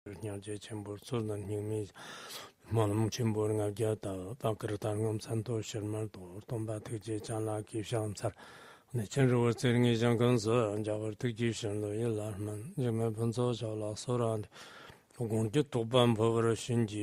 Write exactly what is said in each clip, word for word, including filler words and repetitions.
냥제 첨부 소는 님이 뭐는 첨부는 가게다 다 그렇다는 산도 실물도 동바트지 장라 기상살 네 전주어 저링이 장건서 이제 특기선도 일라면 이제 본서 저라 소란 공공지 도반 법을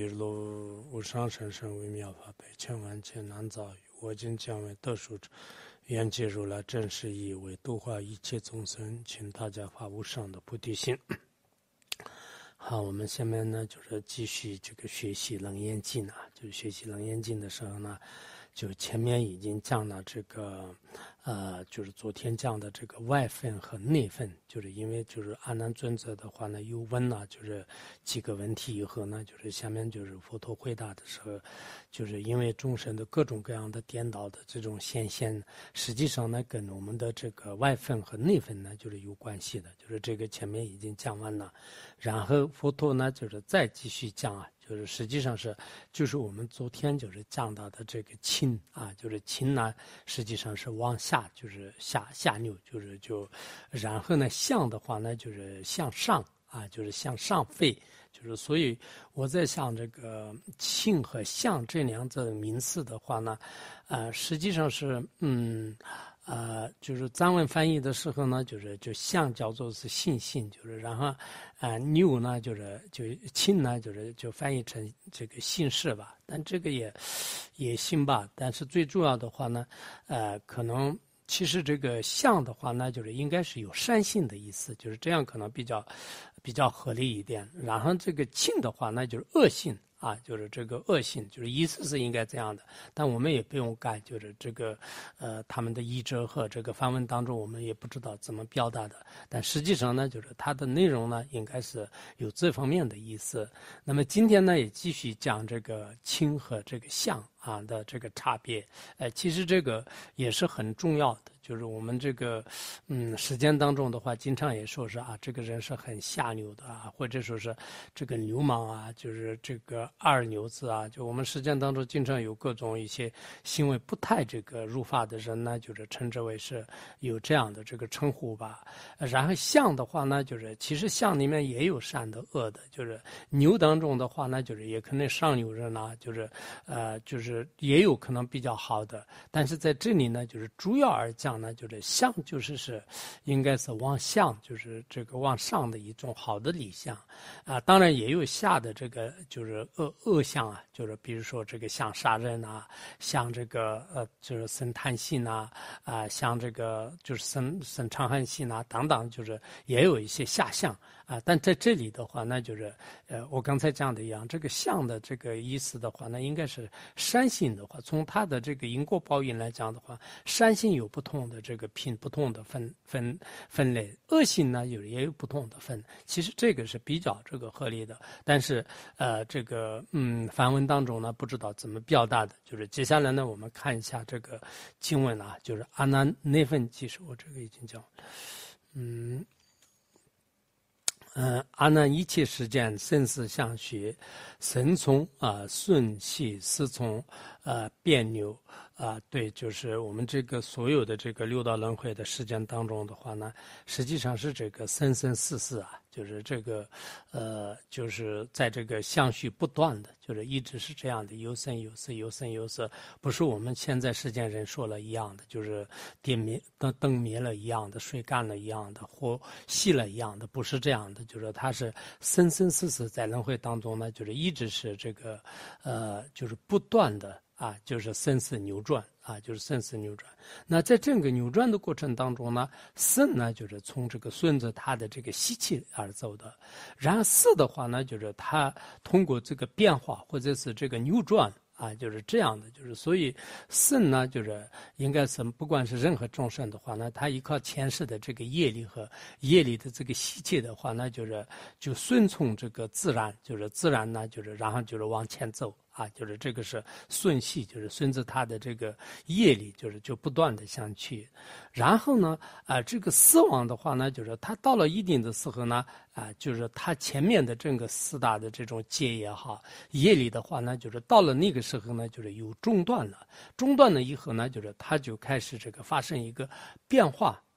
신지로 우상선선微妙法北千万千难造我今将为特殊愿介入了真实意为度化一切众生，请大家发无上的菩提心。好，我们下面呢就是继续这个学习楞严经啊，就是学习楞严经的时候呢，就前面已经讲了这个，呃，就是昨天讲的这个外分和内分，就是因为就是阿难尊者的话呢，又问了就是几个问题以后呢，就是下面就是佛陀回答的时候，就是因为众生的各种各样的颠倒的这种现象，实际上呢跟我们的这个外分和内分呢就是有关系的，就是这个前面已经讲完了，然后佛陀呢就是再继续讲啊。就是实际上是，就是我们昨天就是讲到的这个轻啊，就是轻呢，实际上是往下，就是下下扭，就是就，然后呢向的话呢就是向上啊，就是向上飞，就是所以我在想这个轻和向这两者名词的话呢，呃，实际上是嗯。呃，就是藏文翻译的时候呢，就是就像叫做是信信，就是然后，呃，牛呢就是就亲呢就是就翻译成这个姓氏吧，但这个也也行吧。但是最重要的话呢，呃，可能其实这个像的话呢，就是应该是有善性的意思，就是这样可能比较比较合理一点。然后这个亲的话，那就是恶性。啊，就是这个恶性，就是意思是应该这样的，但我们也不用改，就是这个，呃，他们的译者和这个梵文当中，我们也不知道怎么表达的，但实际上呢，就是它的内容呢，应该是有这方面的意思。那么今天呢，也继续讲这个轻和这个像啊的这个差别，呃，其实这个也是很重要的。就是我们这个，嗯，实践当中的话，经常也说是啊，这个人是很下流的啊，或者说是这个流氓啊，就是这个二流子啊。就我们实践当中经常有各种一些行为不太这个入法的人呢，就是称之为是有这样的这个称呼吧。然后相的话呢，就是其实相里面也有善的恶的，就是牛当中的话呢，就是也可能上流人啊，就是呃，就是也有可能比较好的，但是在这里呢，就是主要而讲。呢，就是相，就是是，应该是往向，就是这个往上的一种好的理想，啊，当然也有下的这个就是恶恶相啊，就是比如说这个像杀人啊，像这个呃就是生贪心啊，啊，像这个就是生生嗔恨心啊等等，就是也有一些下相啊，但在这里的话，那就是呃我刚才讲的一样，这个相的这个意思的话，那应该是善性的话，从它的这个因果报应来讲的话，善性有不同的这个品不同的分分分类，恶性呢有也有不同的分，其实这个是比较这个合理的，但是呃这个嗯梵文当中呢不知道怎么表达的，就是接下来呢我们看一下这个经文啊，就是阿难内分其实我这个已经讲，嗯嗯、呃、阿难一切时间生死相续，生从啊、呃、顺系思从呃别扭。啊，对，就是我们这个所有的这个六道轮回的时间当中的话呢，实际上是这个生生世世啊，就是这个，呃，就是在这个相续不断的，就是一直是这样的，有生有死，有生有死，不是我们现在世间人说了一样的，就是电灭灯灯灭了一样的，水干了一样的，火熄了一样的，不是这样的，就是它是生生世世在轮回当中呢，就是一直是这个，呃，就是不断的。啊，就是生死扭转啊，就是生死扭转。那在这个扭转的过程当中呢，生呢就是从这个顺着它的这个吸气而走的，然后死的话呢，就是它通过这个变化或者是这个扭转。啊，就是这样的，就是所以圣呢，就是应该是不管是任何众生的话呢，他依靠前世的这个业力和业力的这个习气的话呢，就是就顺从这个自然，就是自然呢，就是然后就是往前走。啊，就是这个是顺系，就是顺着他的这个业力，就是就不断的向去。然后呢，啊、呃，这个死亡的话呢，就是他到了一定的时候呢，啊、呃，就是他前面的这个四大的这种戒也好，业力的话呢，就是到了那个时候呢，就是有中断了。中断了以后呢，就是他就开始这个发生一个变化。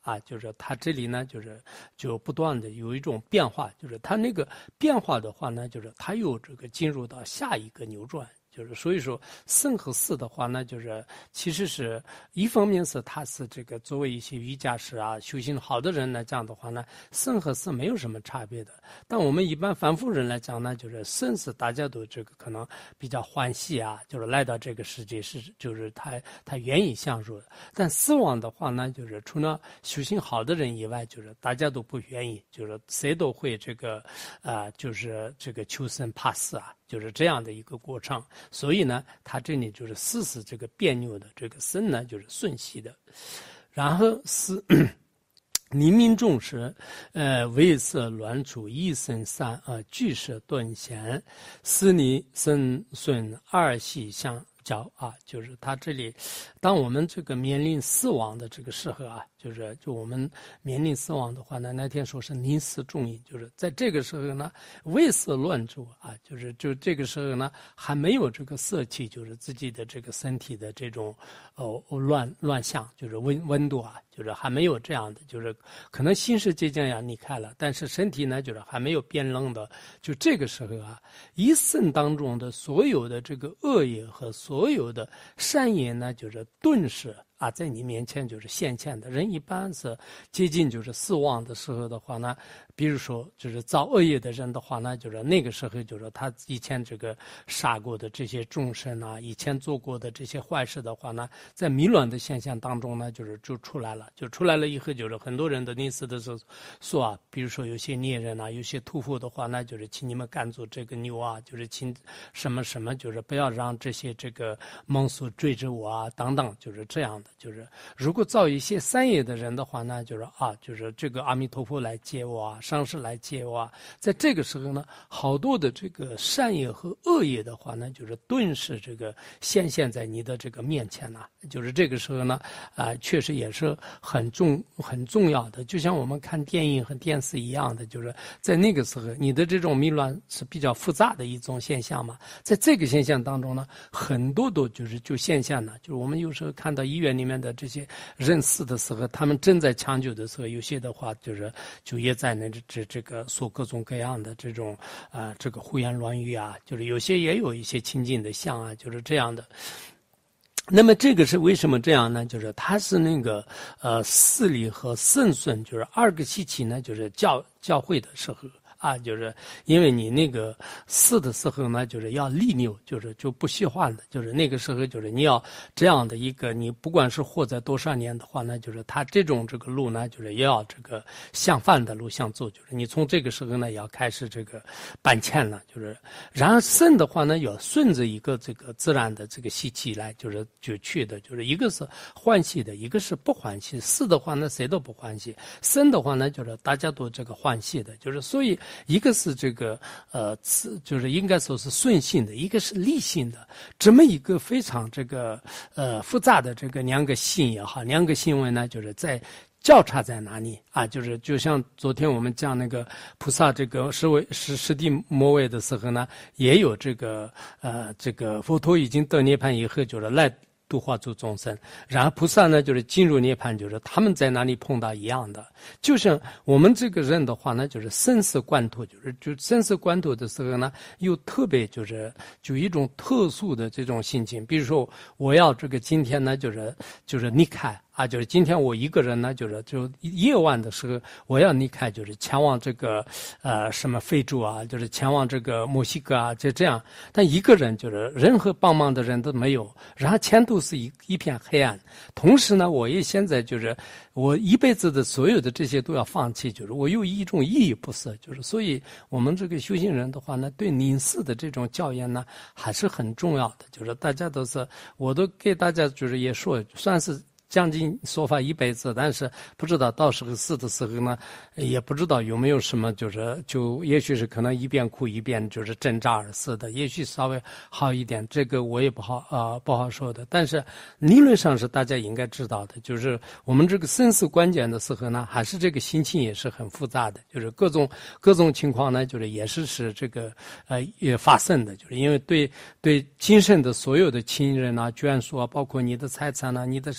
啊，就是它这里呢，就是就不断的有一种变化，就是它那个变化的话呢，就是它又这个进入到下一个扭转。就是所以说肾和四的话呢，就是其实是一方面是它是这个作为一些瑜伽师啊修行好的人来讲的话呢，肾和四没有什么差别的。但我们一般凡夫人来讲呢，就是肾是大家都这个可能比较欢喜啊，就是来到这个世界是就是他他愿意享受的。但死亡的话呢，就是除了修行好的人以外，就是大家都不愿意，就是谁都会这个啊、呃，就是这个求生怕死啊。就是这样的一个过程，所以呢，它这里就是四是这个别扭的，这个生呢就是顺系的，然后是黎明中时，呃，为色乱处，一生三呃，俱是顿闲，四离生顺二系相交啊，就是它这里，当我们这个面临死亡的这个时候啊。就是就我们面临死亡的话呢，那天说是临死重饮，就是在这个时候呢，为色乱处啊，就是就这个时候呢，还没有这个色气，就是自己的这个身体的这种哦乱乱象，就是温温度啊，就是还没有这样的，就是可能心是即将要离开了，但是身体呢，就是还没有变冷的，就这个时候啊，一生当中的所有的这个恶业和所有的善业呢，就是顿时。啊，在你面前就是现前的人，一般是接近就是死亡的时候的话呢，比如说就是造恶业的人的话呢，就是那个时候就是他以前这个杀过的这些众生啊，以前做过的这些坏事的话呢，在迷乱的现象当中呢，就是就出来了，就出来了以后，就是很多人的临死的时候说啊，比如说有些猎人啊，有些屠夫的话呢，就是请你们赶走这个牛啊，就是请什么什么，就是不要让这些这个猛兽追着我啊，等等，就是这样的。就是如果造一些善业的人的话呢，就是啊，就是这个阿弥陀佛来接我啊，上师来接我啊，在这个时候呢，好多的这个善业和恶业的话呢，就是顿时这个显现在你的这个面前了、啊。就是这个时候呢，啊、呃，确实也是很重很重要的，就像我们看电影和电视一样的，就是在那个时候，你的这种迷乱是比较复杂的一种现象嘛，在这个现象当中呢，很多都就是就现象了，就是我们有时候看到医院里面的这些人死的时候，他们正在抢救的时候，有些的话就是就也在那这这个说各种各样的这种啊、呃、这个胡言乱语啊，就是有些也有一些亲近的像啊，就是这样的。那么这个是为什么这样呢？就是它是那个呃四理和圣顺，就是二个系气呢，就是教教会的时候。啊，就是因为你那个死的时候呢，就是要利拗，就是就不虚幻的，就是那个时候就是你要这样的一个，你不管是活在多少年的话呢，就是他这种这个路呢，就是也要这个相反的路相走，就是你从这个时候呢，也要开始这个搬迁了，就是然而圣的话呢，要顺着一个这个自然的这个习气来，就是就去的，就是一个是欢喜的，一个是不欢喜。死的话呢，谁都不欢喜；生的话呢，就是大家都这个欢喜的，就是所以。一个是这个呃，就是应该说是顺性的，一个是理性的，这么一个非常这个呃复杂的这个两个性也好，两个行为呢，就是在交叉在哪里啊？就是就像昨天我们讲那个菩萨这个十位十十地末位的时候呢，也有这个呃这个佛陀已经得涅槃以后，就是来。度化诸众生，然后菩萨呢，就是进入涅槃，就是他们在哪里碰到一样的，就像我们这个人的话呢，就是生死关头，就是就生死关头的时候呢，又特别就是就一种特殊的这种心情，比如说我要这个今天呢，就是就是离开。啊，就是今天我一个人呢，就是就夜晚的时候，我要离开，就是前往这个呃什么非洲啊，就是前往这个墨西哥啊，就这样。但一个人就是任何帮忙的人都没有，然后前途是一一片黑暗。同时呢，我也现在就是我一辈子的所有的这些都要放弃，就是我有一种依依不舍，就是所以我们这个修行人的话呢，对临死的这种教研呢还是很重要的，就是大家都是，我都给大家就是也说，算是。将近说法一辈子，但是不知道到时候死的时候呢，也不知道有没有什么，就是就也许是可能一边哭一边就是挣扎而死的，也许稍微好一点，这个我也不好啊、呃、不好说的。但是理论上是大家应该知道的，就是我们这个生死关键的时候呢，还是这个心情也是很复杂的，就是各种各种情况呢，就是也是是这个呃也发生的，就是因为对对今生的所有的亲人啊、眷属啊，包括你的财产啊、你的身体啊。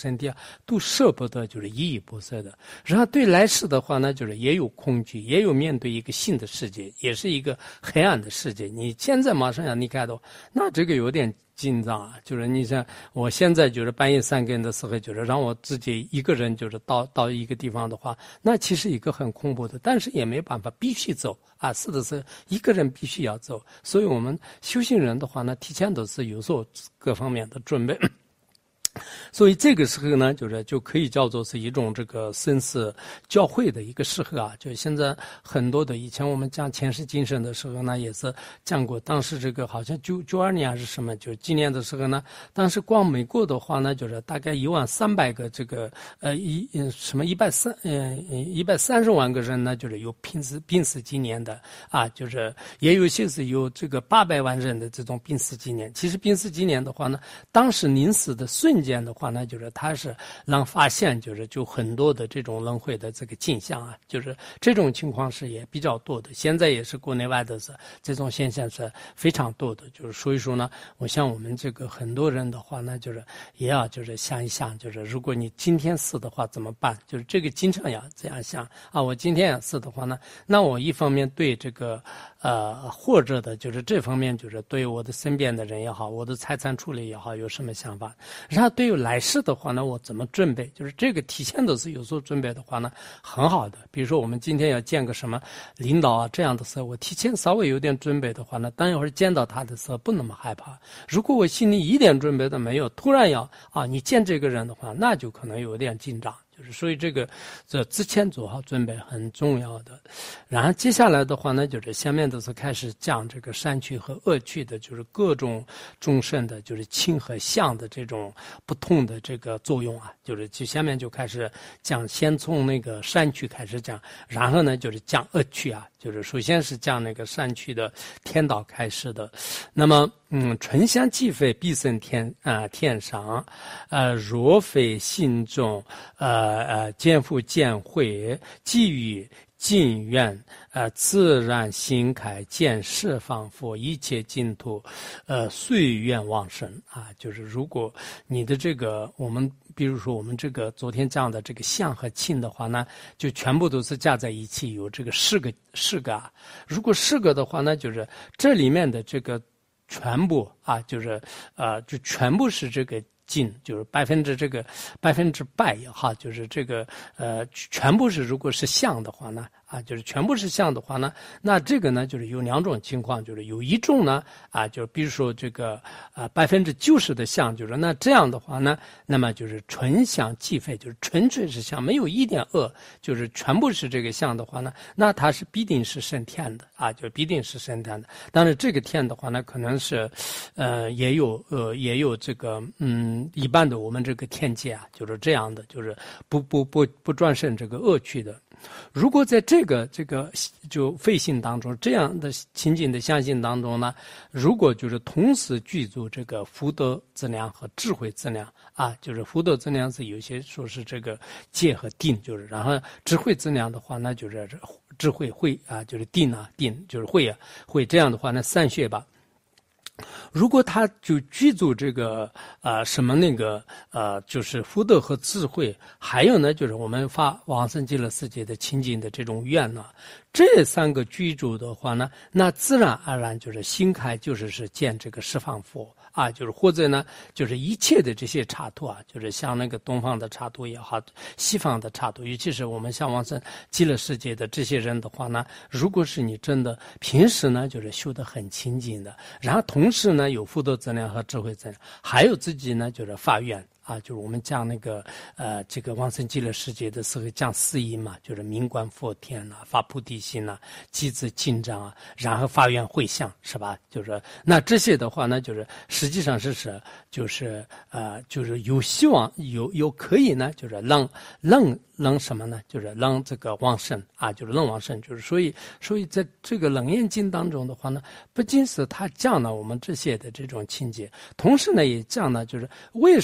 都舍不得，就是依依不舍的。然后对来世的话呢，就是也有恐惧，也有面对一个新的世界，也是一个黑暗的世界。你现在马上要离开的话，那这个有点紧张啊，就是你像我现在就是半夜三更的时候，就是让我自己一个人就是到到一个地方的话，那其实一个很恐怖的，但是也没办法，必须走啊，是的是一个人必须要走，所以我们修行人的话呢，提前都是有所各方面的准备。所以这个时候呢，就是就可以叫做是一种这个生死交汇的一个时候啊。就现在很多的，以前我们讲前世今生的时候呢，也是讲过。当时这个好像九九二年还是什么，就今年的时候呢，当时光美国的话呢，就是大概一万三百个这个呃一嗯什么一百三嗯一百三十万个人呢，就是有濒死濒死纪念的啊，就是也有些是有这个八百万人的这种濒死纪念。其实濒死纪念的话呢，当时临死的瞬间的话呢，就是它是让发现就是就很多的这种轮回的这个镜像啊，就是这种情况是也比较多的。现在也是国内外的是这种现象是非常多的，就是所以说呢，我像我们这个很多人的话呢，就是也要就是想一想，就是如果你今天死的话怎么办？就是这个经常要这样想啊，我今天要死的话呢，那我一方面对这个呃或者的就是这方面就是对我的身边的人也好，我的财产处理也好有什么想法？然后对于来世的话呢，我怎么准备？就是这个提前都是有所准备的话呢，很好的。比如说我们今天要见个什么领导啊这样的时候，我提前稍微有点准备的话呢，当一会儿见到他的时候不那么害怕。如果我心里一点准备都没有，突然要啊你见这个人的话，那就可能有点紧张。就是所以这个这之前做好准备很重要的。然后接下来的话呢，就是下面都是开始讲这个善趣和恶趣的，就是各种众生的就是亲和相的这种不同的这个作用啊，就是就下面就开始讲，先从那个善趣开始讲，然后呢就是讲恶趣啊，就是首先是讲那个善趣的天道开始的。那么嗯，纯香即非必生天啊、呃、天上，呃，若非心中呃呃见复见慧，即于尽愿，呃，自然心开，见释放佛一切净土，呃，随愿往生啊。就是如果你的这个我们。比如说我们这个昨天讲的这个相和亲的话呢，就全部都是加在一起，有这个十个十个啊。如果十个的话呢，就是这里面的这个全部啊，就是呃，就全部是这个尽，就是百分之这个百分之百也好，就是这个呃，全部是如果是相的话呢。啊，就是全部是相的话呢，那这个呢，就是有两种情况，就是有一种呢，啊，就比如说这个啊百分之九十的相，就是那这样的话呢，那么就是纯相即非，就是纯粹是相，没有一点恶，就是全部是这个相的话呢，那它是必定是升天的啊，就必定是升天的。当然这个天的话呢，可能是，呃，也有呃也有这个嗯一般的我们这个天界啊，就是这样的，就是不不不不转生这个恶趣的。如果在这个这个就废信当中，这样的情景的相信当中呢，如果就是同时具足这个福德资粮和智慧资粮啊，就是福德资粮是有些说是这个戒和定，就是然后智慧资粮的话呢，就是智慧慧啊，就是定啊定就是慧啊慧，这样的话呢三学吧。如果他就具足这个呃什么那个呃就是福德和智慧，还有呢就是我们发往生极乐世界的清净的这种愿呢，这三个居住的话呢，那自然而然就是心开，就是是见这个十方佛啊，就是或者呢就是一切的这些插图啊，就是像那个东方的插图也好，西方的插图，尤其是我们像往生极乐世界的这些人的话呢，如果是你真的平时呢就是修得很清净的，然后同时呢有福德资粮和智慧资粮，还有自己呢就是发愿啊，就是我们讲那个呃这个往生极乐世界的时候讲四因嘛，就是明观佛天啊，发菩提心啊，积资进章啊，然后发愿回向，是吧？就是那这些的话呢，就是实际上是是就是呃就是有希望有有可以呢，就是让让让什么呢？就是让这个往生啊，就是让往生，就是所以所以在这个楞严经当中的话呢，不仅是他讲了我们这些的这种情节，同时呢也讲了就是为什么我们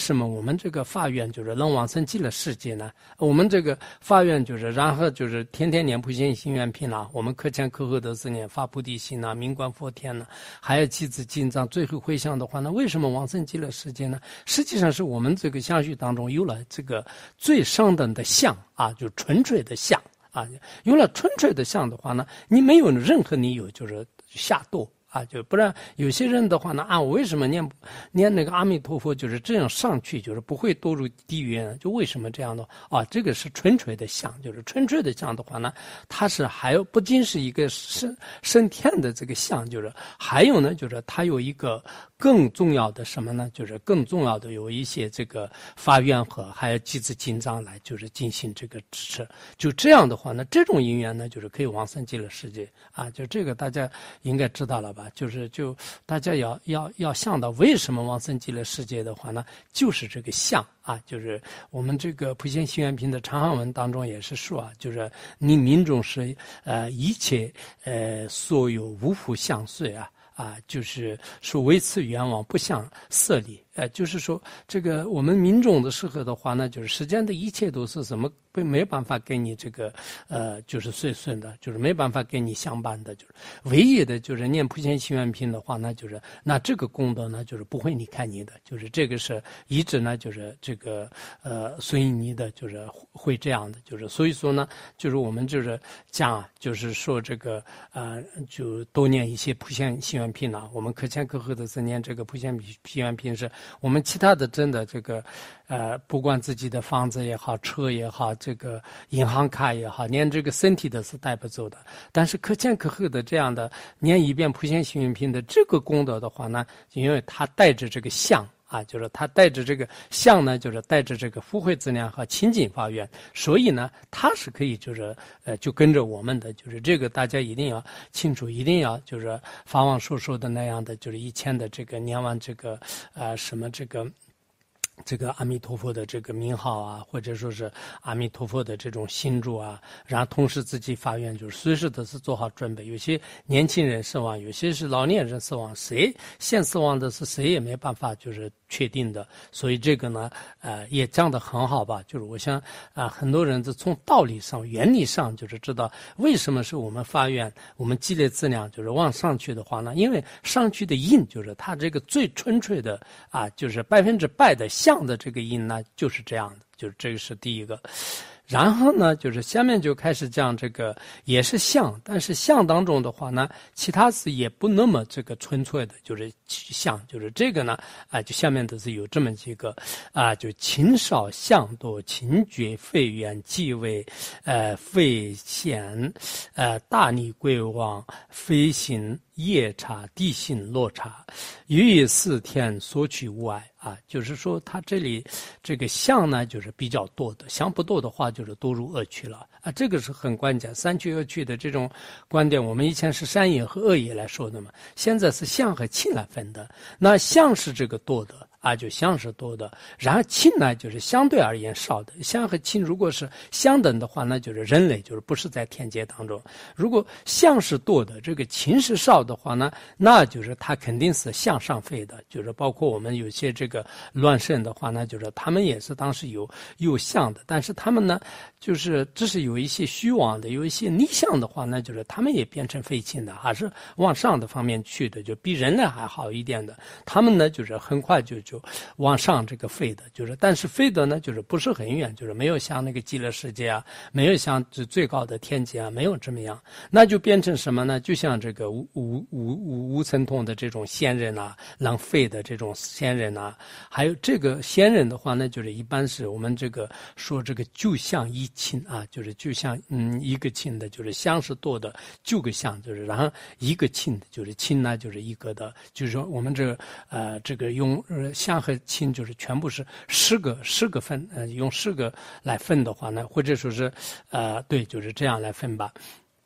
们这个发愿就是能往生极乐世界呢？我们这个发愿就是然后就是天天念普贤行愿品啦，我们课前课后的是念发菩提心啊，名观佛天呢，还有七字经藏，最后回向的话呢，为什么往生极乐世界呢？实际上是我们这个相续当中有了这个最上等的相啊，就纯粹的相啊，有了纯粹的相的话呢，你没有任何理由就是下堕。啊，就不然有些人的话呢，啊，我为什么念念那个阿弥陀佛就是这样上去，就是不会堕入地狱呢？就为什么这样的？啊，这个是纯粹的相，就是纯粹的相的话呢，它是还有不仅是一个升升天的这个相，就是还有呢，就是它有一个更重要的什么呢？就是更重要的有一些这个发愿和还有集资经藏来就是进行这个支持。就这样的话呢，这种因缘呢，就是可以往生极乐世界啊。就这个大家应该知道了吧？就是就大家要要要想到为什么往生极乐世界的话呢，就是这个相啊，就是我们这个普贤行愿品的长行文当中也是说啊，就是你民众是呃一切呃所有无复相随啊。啊，就是说为此愿望不相色离，呃，就是说这个我们民众的时候的话呢，就是世间的一切都是什么没办法给你这个呃，就是随顺的，就是没办法给你相伴的，就是唯一的就是念普贤行愿品的话呢，就是那这个功德呢，就是不会离开你的，就是这个是一直呢，就是这个呃随你的，就是会这样的，就是所以说呢，就是我们就是讲啊，就是说这个呃，就多念一些普贤行愿品啊，我们课前课后的是念这个普贤行愿品，是我们其他的真的这个呃，不管自己的房子也好，车也好，这个银行卡也好，连这个身体的是带不走的。但是课前课后的这样的念一遍普贤行愿品的这个功德的话呢，因为它带着这个相。啊，就是他带着这个相呢，就是带着这个福慧资粮和清净发愿，所以呢，他是可以就是呃，就跟着我们的，就是这个大家一定要清楚，一定要就是法王所说的那样的，就是以前的这个念完这个呃什么这个。这个阿弥陀佛的这个名号啊，或者说是阿弥陀佛的这种心住啊，然后同时自己发愿，就是随时都是做好准备。有些年轻人死亡，有些是老年人死亡，谁先死亡的是谁也没办法就是确定的。所以这个呢，呃，也讲得很好吧。就是我想啊、呃，很多人是从道理上、原理上，就是知道为什么是我们发愿，我们积累资粮，就是往上去的话呢，因为上去的因就是它这个最纯粹的啊，就是百分之百的相。相的这个因呢，就是这样的，就是这个是第一个。然后呢，就是下面就开始讲这个也是相，但是相当中的话呢，其他是也不那么这个纯粹的，就是相，就是这个呢，啊，就下面都是有这么几个啊，就勤少相多，勤觉废远继位，呃，废显，呃，大逆归往，非行夜叉，地性落差，于四天所取无碍啊，就是说他这里这个相呢，就是比较多的，相不多的话就是多入恶趣了啊，这个是很关键。三趣恶趣的这种观点，我们以前是善业和恶业来说的嘛，现在是相和亲来分的。那相是这个多的。啊，就相是多的，然后亲呢，就是相对而言少的。相和亲如果是相等的话，那就是人类就是不是在天界当中。如果相是多的，这个亲是少的话呢，那就是它肯定是向上飞的。就是包括我们有些这个乱圣的话呢，就是他们也是当时有有相的，但是他们呢，就是只是有一些虚妄的，有一些逆相的话呢，就是他们也变成废亲的，还是往上的方面去的，就比人类还好一点的。他们呢，就是很快就。就往上这个飞的，就是但是飞的呢，就是不是很远，就是没有像那个极乐世界啊，没有像最高的天界啊，没有这么样，那就变成什么呢？就像这个无无无无无神通的这种仙人啊，能飞的这种仙人啊，还有这个仙人的话呢，就是一般是我们这个说这个就像一亲啊，就是就像嗯一个亲的，就是相是多的九个相，就是然后一个亲的，就是亲呢就是一个的，就是说我们这个呃这个用呃。相和亲就是全部是十个十个分，呃，用十个来分的话呢，或者说是，呃，对，就是这样来分吧。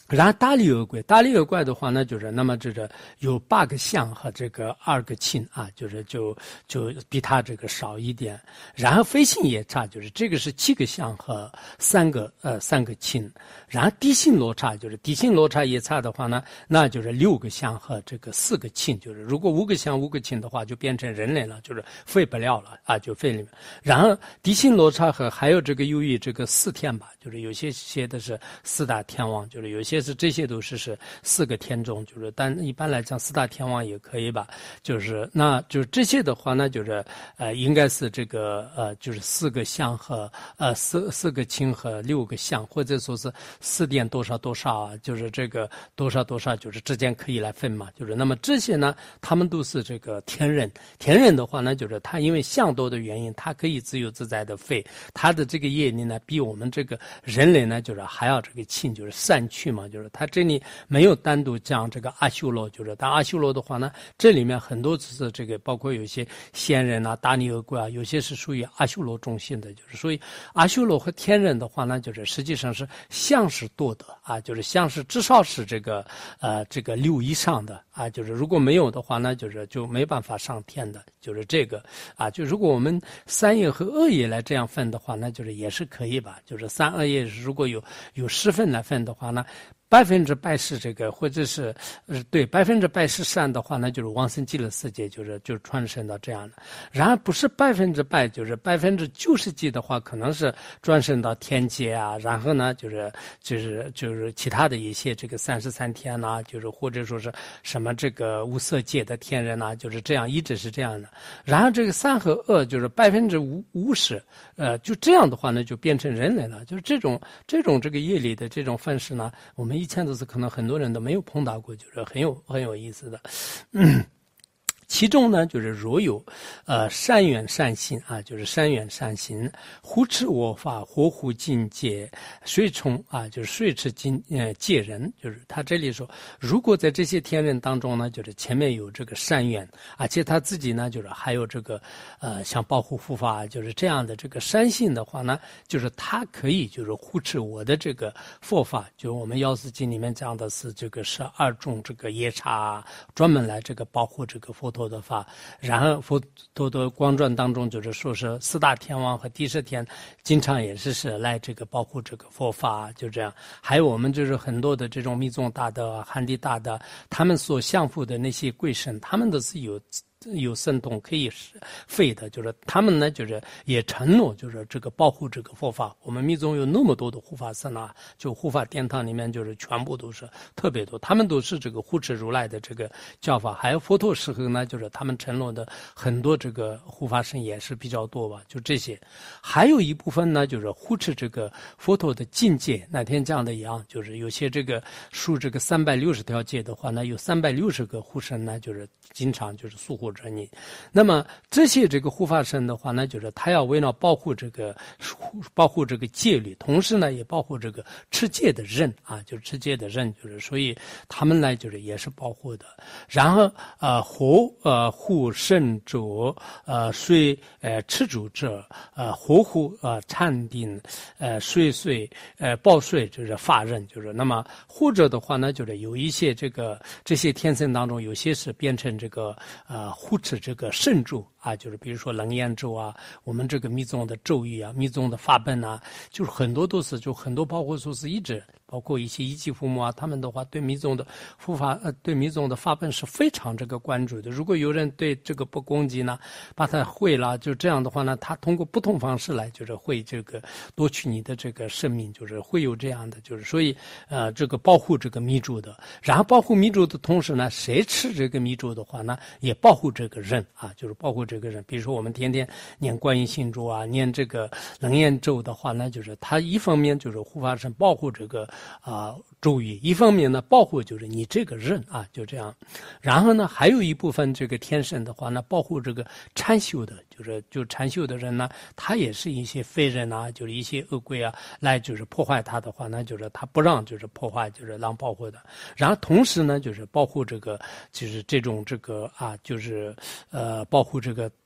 然后大力恶怪，大力恶怪的话呢，就是那么这个有八个相和这个二个庆啊，就是就就比它这个少一点。然后飞信也差，就是这个是七个相和三个呃三个庆。然后地信落差，就是地信落差也差的话呢，那就是六个相和这个四个庆，就是如果五个相五个庆的话，就变成人类了，就是废不了了啊，就废里面。然后地信落差和还有这个由于这个四天吧，就是有些写的是四大天王，就是有些。是这些都是是四个天中，就是但一般来讲四大天王也可以吧，就是那就是这些的话呢，就是呃应该是这个呃就是四个相和呃四四个庆和六个相，或者说是四点多少多少啊，就是这个多少多少就是之间可以来分嘛，就是那么这些呢，他们都是这个天人，天人的话呢，就是他因为相多的原因，他可以自由自在的飞，他的这个业力呢比我们这个人类呢就是还要这个轻，就是善去嘛。就是他这里没有单独讲这个阿修罗，就是但阿修罗的话呢，这里面很多是这个，包括有些仙人啊、大尼恶鬼啊，有些是属于阿修罗中心的，就是所以阿修罗和天人的话呢，就是实际上是相是多的啊，就是相是至少是这个呃这个六以上的啊，就是如果没有的话呢，就是就没办法上天的，就是这个啊，就如果我们三业和二业来这样分的话，那就是也是可以吧，就是三二业如果有有十分来分的话呢。百分之百是这个，或者是呃对百分之百是善的话，那就是往生极乐世界，就是就是传升到这样的。然而不是百分之百，就是百分之九十几的话，可能是转升到天界啊。然后呢，就是就是就是其他的一些这个三十三天呐、啊，就是或者说是什么这个无色界的天人呐、啊，就是这样，一直是这样的。然后这个三和二就是百分之五五十，呃，就这样的话呢，就变成人类了。就是这种这种这个业力的这种分式呢，我们以前都是可能很多人都没有碰到过，就是很有很有意思的。嗯，其中呢，就是若有呃善缘善行啊，就是善缘善行，护持我法，活护境界，随从啊，就是随持境呃界人，就是他这里说，如果在这些天人当中呢，就是前面有这个善缘，而且他自己呢，就是还有这个呃像保护护法，就是这样的这个善性的话呢，就是他可以就是护持我的这个佛法，就我们药师经里面讲的是这个十二种这个夜叉，专门来这个保护这个佛陀的法。然后佛陀的光传当中就是说是四大天王和第十天经常也是是来这个保护这个佛法，就这样。还有我们就是很多的这种密宗大德、汉地大德，他们所降服的那些贵神，他们都是有有神通可以废的，就是他们呢，就是也承诺，就是这个保护这个佛法。我们密宗有那么多的护法僧啊，就护法殿堂里面就是全部都是特别多，他们都是这个护持如来的这个教法。还有佛陀时候呢，就是他们承诺的很多这个护法僧也是比较多吧，就这些。还有一部分呢，就是护持这个佛陀的境界。那天讲的一样，就是有些这个数这个三百六十条戒的话呢，有三百六十个护神呢，就是经常就是护护着你。那么这些这个护法神的话呢，就是他要为了保护这个保护这个戒律，同时呢也保护这个持戒的人啊，就是持戒的人，就是所以他们呢就是也是保护的。然后呃活呃护圣者呃虽呃持主者呃活护呃禅定呃岁岁呃报税就是法人，就是那么护者的话呢，就是有一些这个这些天神当中，有些是变成这个呃护持这个圣咒啊，就是比如说楞严咒啊，我们这个密宗的咒语啊，密宗的法本啊，就是很多都是就很多包括说是一直包括一些一级父母啊，他们的话对密宗的护法呃对密宗的法本是非常这个关注的。如果有人对这个不攻击呢，把它会了，就这样的话呢，他通过不同方式来就是会这个夺取你的这个生命，就是会有这样的，就是所以呃这个保护这个密咒的，然后保护密咒的同时呢，谁吃这个密咒的话呢，也保护这个人啊，就是保护这个人。比如说我们天天念观音心咒啊，念这个楞严咒的话呢，就是他一方面就是护法神保护这个啊、呃、咒语，一方面呢保护就是你这个人啊，就这样。然后呢，还有一部分这个天神的话呢，保护这个禅修的，就是就禅修的人呢，他也是一些非人啊，就是一些恶鬼啊，来就是破坏他的话呢，就是他不让就是破坏，就是让保护的。然后同时呢，就是保护这个就是这种这个啊，就是呃保护这个。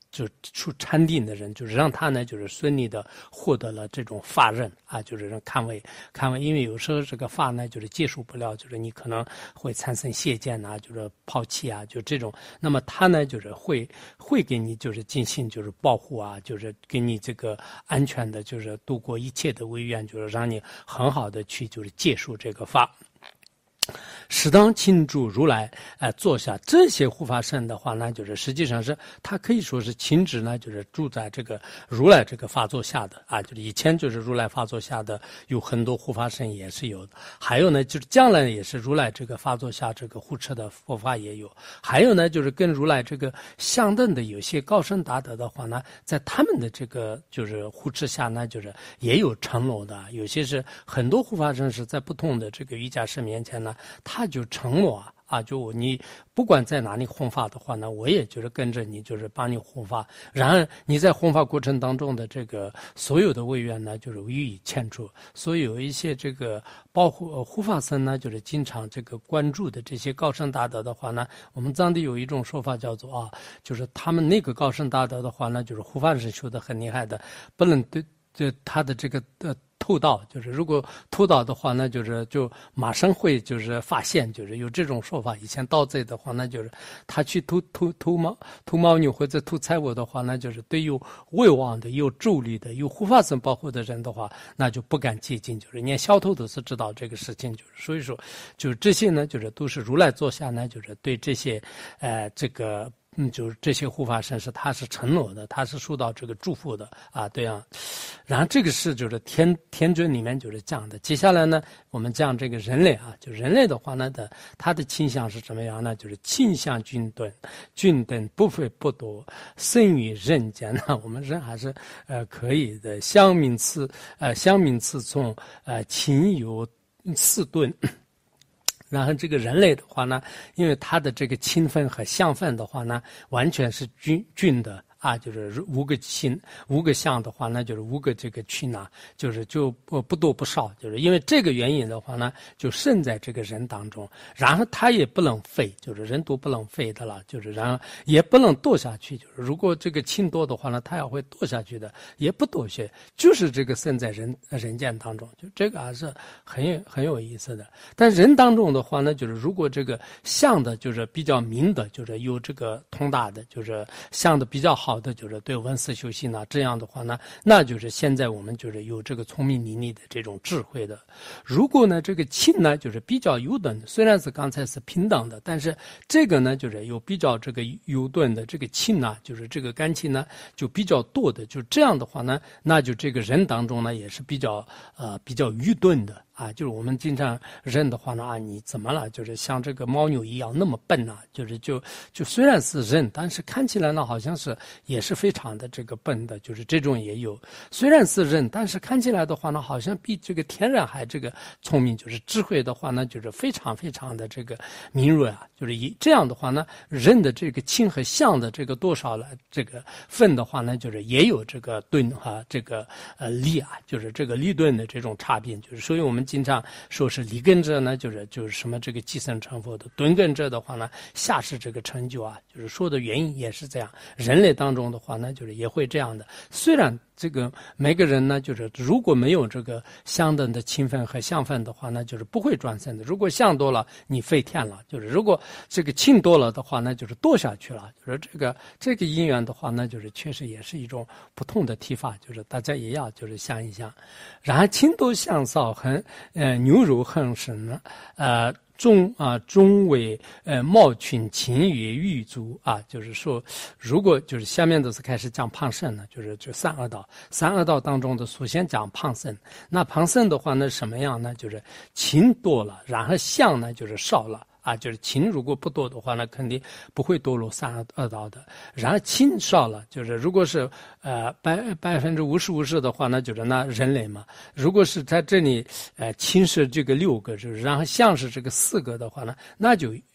就出禅定的人，就是让他呢，就是顺利的获得了这种法刃啊，就是让看位看位，因为有时候这个法呢，就是接受不了，就是你可能会产生懈怠啊，就是抛弃啊，就这种。那么他呢，就是会会给你就是进行就是保护啊，就是给你这个安全的，就是度过一切的危险，就是让你很好的去就是接受这个法。适当庆祝如来呃坐下，这些护法神的话呢，就是实际上是他可以说是亲自呢，就是住在这个如来这个法座下的啊，就是以前就是如来法座下的有很多护法神也是有的，还有呢就是将来也是如来这个法座下这个护持的佛法也有，还有呢就是跟如来这个相等的有些高僧大德的话呢，在他们的这个就是护持下呢，就是也有承诺的，有些是很多护法神是在不同的这个瑜伽师面前呢，他就承诺啊，啊，就你不管在哪里弘法的话呢，我也就是跟着你，就是帮你弘法。然而你在弘法过程当中的这个所有的位愿呢，就是予以牵出。所以有一些这个保护呃护法僧呢，就是经常这个关注的这些高僧大德的话呢，我们藏地有一种说法叫做啊，就是他们那个高僧大德的话呢，就是护法神修得很厉害的，不能对对他的这个呃。偷盗，就是如果偷盗的话，那就是就马上会就是发现，就是有这种说法。以前盗贼的话，那就是他去偷偷偷猫偷牦牛或者偷财物的话，那就是对有威望的、有助力的、有护法神保护的人的话，那就不敢接近。就是连小偷都是知道这个事情，就是所以说，就是这些呢，就是都是如来座下呢，就是对这些，呃，这个。嗯，就是这些护法神是他是承诺的，他是受到这个祝福的啊，对啊。然后这个是就是天天尊里面就是这样的。接下来呢，我们讲这个人类啊，就人类的话呢的他的倾向是怎么样呢？就是倾向均等，均等不会不多，生于人间呢。我们人还是呃可以的，相民次呃相民次从呃亲友四顿。然后这个人类的话呢，因为他的这个亲分和相分的话呢，完全是均均的啊，就是五个亲五个相的话，那就是五个这个群啊，就是就不不多不少，就是因为这个原因的话呢，就生在这个人当中，然后他也不能废，就是人都不能废的了，就是然后也不能堕下去，就是如果这个亲多的话呢，他也会堕下去的，也不堕下，就是这个生在人人间当中，就这个还是很有很有意思的。但人当中的话呢，就是如果这个相的，就是比较明的，就是有这个通达的，就是相的比较好。好的，就是对文思修行啊，这样的话呢，那就是现在我们就是有这个聪明伶俐的这种智慧的。如果呢，这个亲呢，就是比较优等，虽然是刚才是平等的，但是这个呢，就是有比较这个优等的这个亲呢，就是这个感情呢，就比较多的，就这样的话呢，那就这个人当中呢，也是比较呃比较愚钝的。啊，就是我们经常认的话呢，啊，你怎么了？就是像这个牦牛一样那么笨啊，就是就就虽然是人，但是看起来呢，好像是也是非常的这个笨的，就是这种也有。虽然是人，但是看起来的话呢，好像比这个天人还这个聪明，就是智慧的话呢，就是非常非常的这个敏锐啊。就是以这样的话呢，人的这个亲和相的这个多少了，这个分的话呢，就是也有这个钝和这个呃力啊，就是这个力钝的这种差别，就是所以我们。经常说是理根者呢，就是就是什么这个寄生成佛的；钝根者的话呢，下士这个成就啊，就是说的原因也是这样。人类当中的话呢，就是也会这样的。虽然这个每个人呢，就是如果没有这个相等的亲分和相分的话呢，就是不会转生的。如果相多了，你废天了；就是如果这个亲多了的话呢，就是堕下去了。就是这个这个因缘的话呢，就是确实也是一种不同的提法，就是大家也要就是想一想。然后亲多相少很。呃，牛肉很深呢，呃，中啊中为呃茂群勤于狱卒啊，就是说，如果就是下面都是开始讲胖肾呢，就是就三恶道，三恶道当中的首先讲胖肾，那胖肾的话呢什么样呢？就是勤多了，然后相呢就是少了。啊，就是勤如果不多的话，那肯定不会堕入三恶道的。然后勤少了，就是如果是呃百百分之五十五十的话，那就是那人类嘛。如果是在这里呃勤是这个六个，就是然后相是这个四个的话呢，那就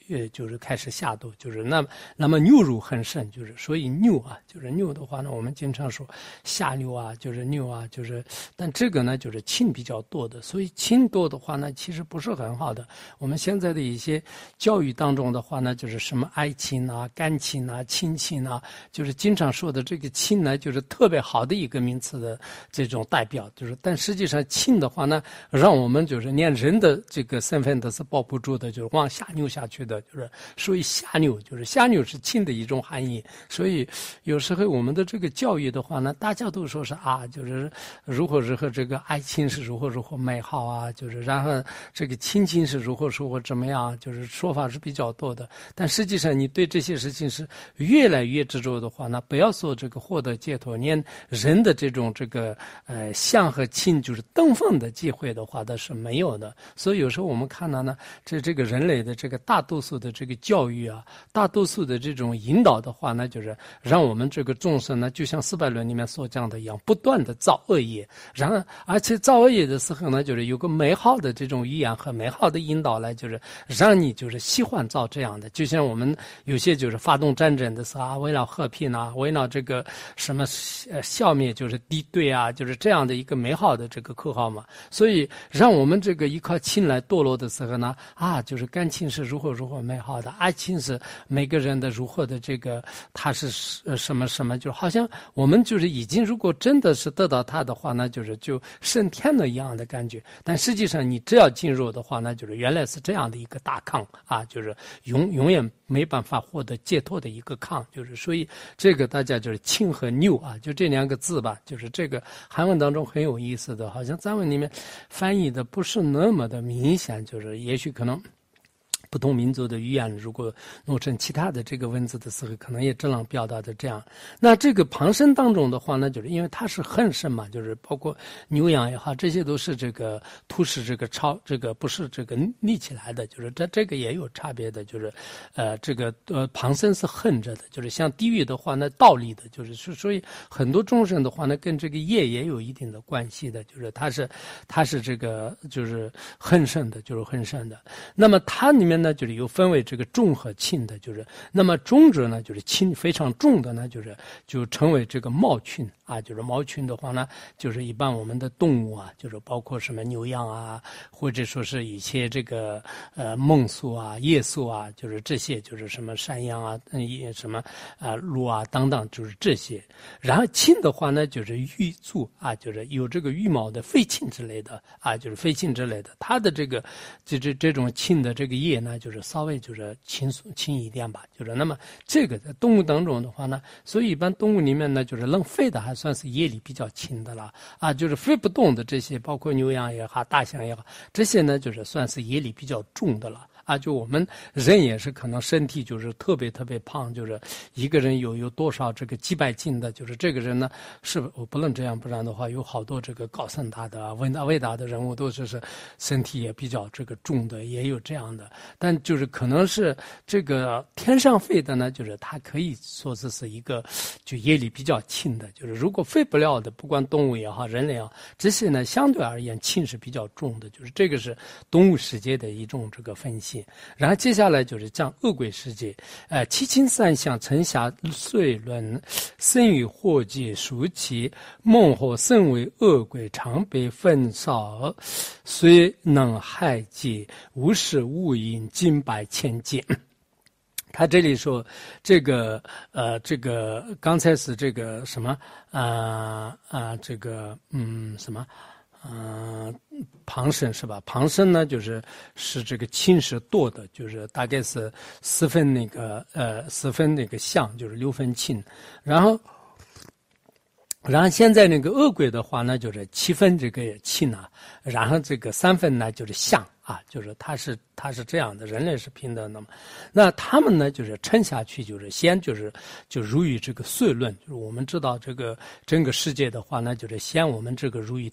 呃就是开始下肚，就是那么那么牛乳很盛，就是所以牛啊，就是牛的话呢，我们经常说下牛啊，就是牛啊，就是但这个呢就是氢比较多的，所以氢多的话呢，其实不是很好的。我们现在的一些教育当中的话呢，就是什么爱氢啊、甘氢啊、氢氢啊，就是经常说的这个氢呢，就是特别好的一个名词的这种代表，就是但实际上氢的话呢，让我们就是连人的这个身份都是保不住的，就是往下扭下去的，就是所以下扭，就是下扭是氢的一种含义。所以有时候我们的这个教育的话呢，大家都说是啊，就是如何如何这个爱情是如何如何美好啊，就是然后这个亲情是如何如何怎么样，就是说法是比较多的。但实际上你对这些事情是越来越执着的话呢，不要说这个获得解脱，连人的这种这个呃相和亲就是登峰的机会的话那是没有的。所以有时候我们看到呢，这这个人类的这个大多数的这个教育啊，大多数的这种引导的话呢，就是让我们这个众生呢，就像四百论里面所讲的一样，不断的造恶业，然后而且造恶业的时候呢，就是有个美好的这种语言和美好的引导来，就是让你就是喜欢造这样的。就像我们有些就是发动战争的时候啊，为了和平啊，为了这个什么呃消灭就是敌对啊，就是这样的一个美好的这个口号嘛。所以让我们这个依靠亲来堕落的时候呢，啊，就是感情是如何如何美好的，爱情是每个人的如何的这个他是呃什么什么，就好像我们就是已经如果真的是得到他的话呢，就是就升天了一样的感觉。但实际上你只要进入的话呢，就是原来是这样的一个大炕啊，就是永永远没办法获得解脱的一个炕，就是所以这个大家就是氢和牛啊，就这两个字吧，就是这个韩文当中很有意思的，好像藏文里面翻译的不是那么的明显，就是也许可能不同民族的语言如果弄成其他的这个文字的时候，可能也这样表达的这样。那这个旁生当中的话呢，就是因为它是恨生嘛，就是包括牛羊也好，这些都是这个土是这个超这个不是这个立起来的，就是这这个也有差别的，就是呃这个呃旁生是恨着的，就是像地狱的话呢倒立的，就是所以很多众生的话呢跟这个业也有一定的关系的，就是它是它是这个就是恨生的，就是恨生的。那么它里面呢就是有分为这个重和轻的，就是那么重者呢就是轻非常重的呢就是就称为这个毛群啊，就是毛群的话呢就是一般我们的动物啊，就是包括什么牛羊啊，或者说是一些这个呃猛兽啊、野兽啊，就是这些就是什么山羊啊、嗯什么啊鹿啊等等，就是这些。然后轻的话呢就是羽族啊，就是有这个羽毛的飞禽之类的啊，就是飞禽之类的，它的这个这这这种轻的这个业呢就是稍微就是轻轻一点吧，就是那么这个在动物当中的话呢，所以一般动物里面呢就是能飞的还算是业力比较轻的了啊，就是飞不动的这些包括牛羊也好大象也好，这些呢就是算是业力比较重的了啊，就我们人也是可能身体就是特别特别胖，就是一个人有有多少这个几百斤的，就是这个人呢是我不能这样，不然的话有好多这个高僧大德啊、伟大伟大的人物都是是身体也比较这个重的，也有这样的。但就是可能是这个天上飞的呢，就是它可以说是是一个就业力比较轻的，就是如果飞不了的，不管动物也好人类啊，这些呢相对而言轻是比较重的，就是这个是动物世界的一种这个分析。然后接下来就是讲恶鬼世界，呃，七情三相，沉下碎轮，生于祸劫，属其梦惑，身为恶鬼，常被焚烧，虽能害劫，无事无因，经百千劫。他这里说这个呃这个刚才是这个什么啊啊、呃呃、这个嗯什么嗯、呃，旁生是吧？旁生呢，就是是这个轻是多的，就是大概是四分那个呃四分那个相，就是六分轻，然后。然后现在那个恶鬼的话呢，就是七分这个气呢，然后这个三分呢就是相啊，就是它是它是这样的，人类是平等的嘛。那他们呢就是沉下去，就是先就是就如于这个碎论，就是我们知道这个整个世界的话呢，就是先我们这个如于地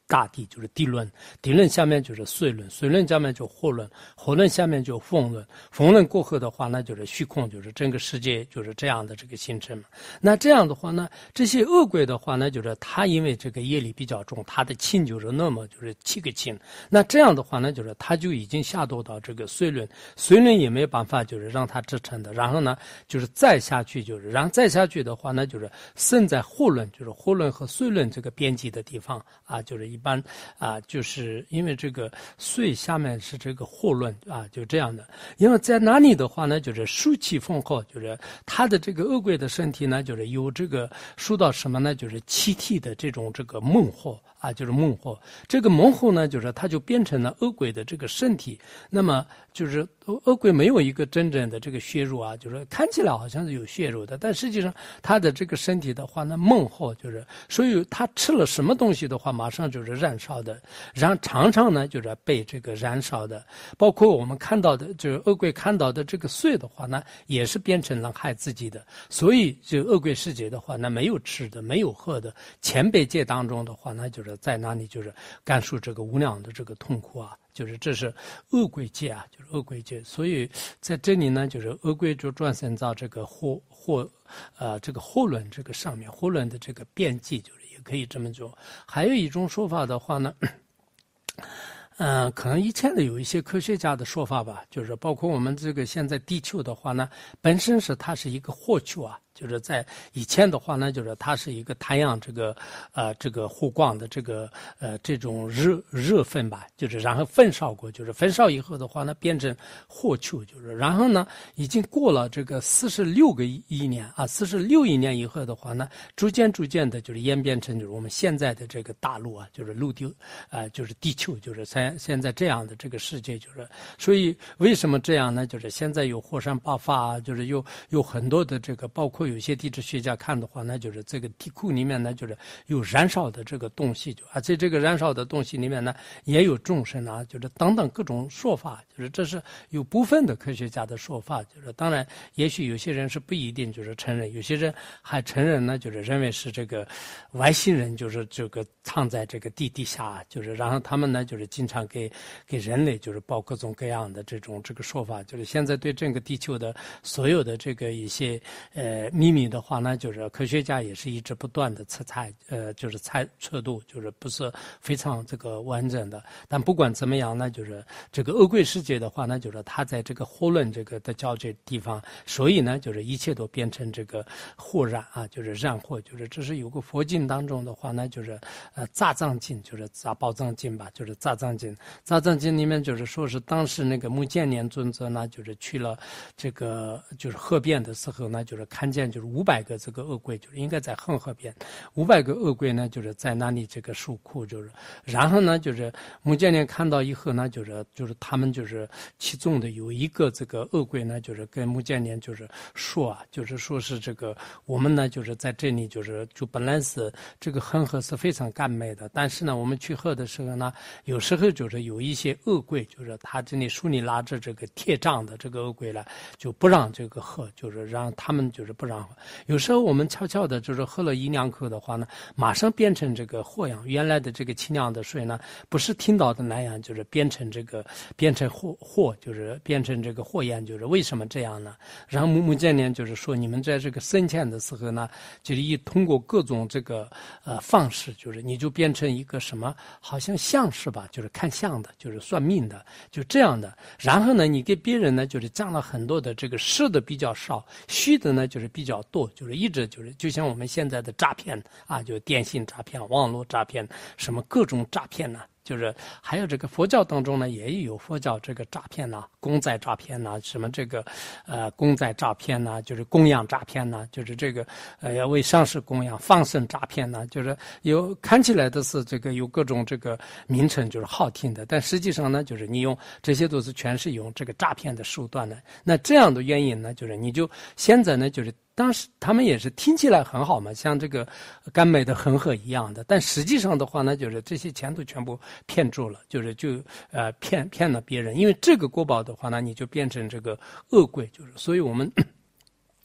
大地，就是地论，地论下面就是岁论，岁论下面就惑论，惑论下面就风论，风论过后的话呢，就是虚空，就是整个世界就是这样的这个形成嘛。那这样的话呢，这些恶鬼的话呢，就是它因为这个业力比较重，它的氢就是那么就是七个氢，那这样的话呢，就是它就已经下堕到这个岁论，岁论也没有办法就是让它支撑的，然后呢，就是再下去就是然后再下去的话呢，就是生在惑论，就是惑论和岁论这个边际的地方啊，就是一般啊，就是因为这个岁下面是这个惑论啊，就这样的。因为在哪里的话呢，就是数气丰厚，就是它的这个恶鬼的身体呢，就是有这个受到什么呢？就是气体的这种这个梦惑啊，就是梦惑。这个梦惑呢，就是它就变成了恶鬼的这个身体。那么就是恶鬼没有一个真正的这个血肉啊，就是看起来好像是有血肉的，但实际上它的这个身体的话呢，梦惑就是，所以它吃了什么东西的话，马上就是燃烧的，然后常常呢就是被这个燃烧的，包括我们看到的，就是恶鬼看到的这个碎的话呢，也是变成了害自己的。所以这个恶鬼世界的话呢，没有吃的，没有喝的，前辈界当中的话呢，就是在那里就是感受这个无量的这个痛苦啊。就是这是恶鬼界啊，就是恶鬼界，所以在这里呢，就是恶鬼就转生到这个惑惑，呃，这个惑论这个上面，惑论的这个边际，就是也可以这么说。还有一种说法的话呢，嗯、呃，可能以前的有一些科学家的说法吧，就是包括我们这个现在地球的话呢，本身是它是一个惑球啊。就是在以前的话呢，就是它是一个太阳这个呃这个护光的这个呃这种热热分吧，就是然后焚烧过，就是焚烧以后的话呢变成火球，就是然后呢已经过了这个四十六个亿年啊，四十六亿年以后的话呢，逐渐逐渐的就是演变成就是我们现在的这个大陆啊，就是陆地啊、呃，就是地球，就是现现在这样的这个世界，就是所以为什么这样呢？就是现在有火山爆发啊，就是有有很多的这个包括。有些地质学家看的话呢，就是这个地库里面呢，就是有燃烧的这个东西，就而且这个燃烧的东西里面呢，也有众生啊，就是等等各种说法，就是这是有部分的科学家的说法，就是当然，也许有些人是不一定就是承认，有些人还承认呢，就是认为是这个外星人，就是这个藏在这个地底下，就是然后他们呢，就是经常给给人类就是报各种各样的这种这个说法，就是现在对整个地球的所有的这个一些呃。秘密的话呢，就是科学家也是一直不断的测猜，呃，就是猜测度，就是不是非常这个完整的。但不管怎么样呢，就是这个恶鬼世界的话呢，就是它在这个惑论这个的交界地方，所以呢，就是一切都变成这个惑染啊，就是染惑，就是这是有个佛经当中的话呢，就是呃杂藏经，就是杂宝藏经吧，就是杂藏经，杂藏经里面就是说是当时那个目犍连尊者呢，就是去了这个就是河边的时候呢，就是看见。就是五百个这个恶鬼，就是应该在恒河边，五百个恶鬼呢，就是在那里这个受苦，就是然后呢，就是目犍连看到以后呢，就是就是他们就是其中的有一个这个恶鬼呢，就是跟目犍连就是说啊，就是说是这个我们呢就是在这里就是就本来是这个恒河是非常甘美的，但是呢我们去喝的时候呢，有时候就是有一些恶鬼，就是他这里手里拿着这个铁杖的这个恶鬼呢，就不让这个喝，就是让他们就是不让。有时候我们悄悄的，就是喝了一两口的话呢，马上变成这个祸样。原来的这个清凉的水呢，不是听到的那样，就是变成这个变成祸祸，就是变成这个祸焰。就是为什么这样呢？然后目目犍连就是说，你们在这个生前的时候呢，就是一通过各种这个呃方式，就是你就变成一个什么，好像相是吧，就是看相的，就是算命的，就这样的。然后呢，你给别人呢，就是讲了很多的这个实的比较少，虚的呢就是比较多，就是一直就是就像我们现在的诈骗啊，就电信诈骗、网络诈骗，什么各种诈骗呢、啊。就是还有这个佛教当中呢，也有佛教这个诈骗呐、啊，公仔诈骗呐、啊，什么这个呃公仔诈骗呐、啊，就是供养诈骗呐、啊，就是这个呃要为上师供养放生诈骗呐、啊，就是有看起来的是这个有各种这个名称，就是好听的，但实际上呢，就是你用这些都是全是用这个诈骗的手段的。那这样的原因呢，就是你就现在呢，就是当时他们也是听起来很好嘛，像这个甘美的恒河一样的，但实际上的话呢，就是这些钱都全部骗住了，就是就呃骗骗了别人，因为这个国宝的话呢，你就变成这个恶鬼，就是所以我们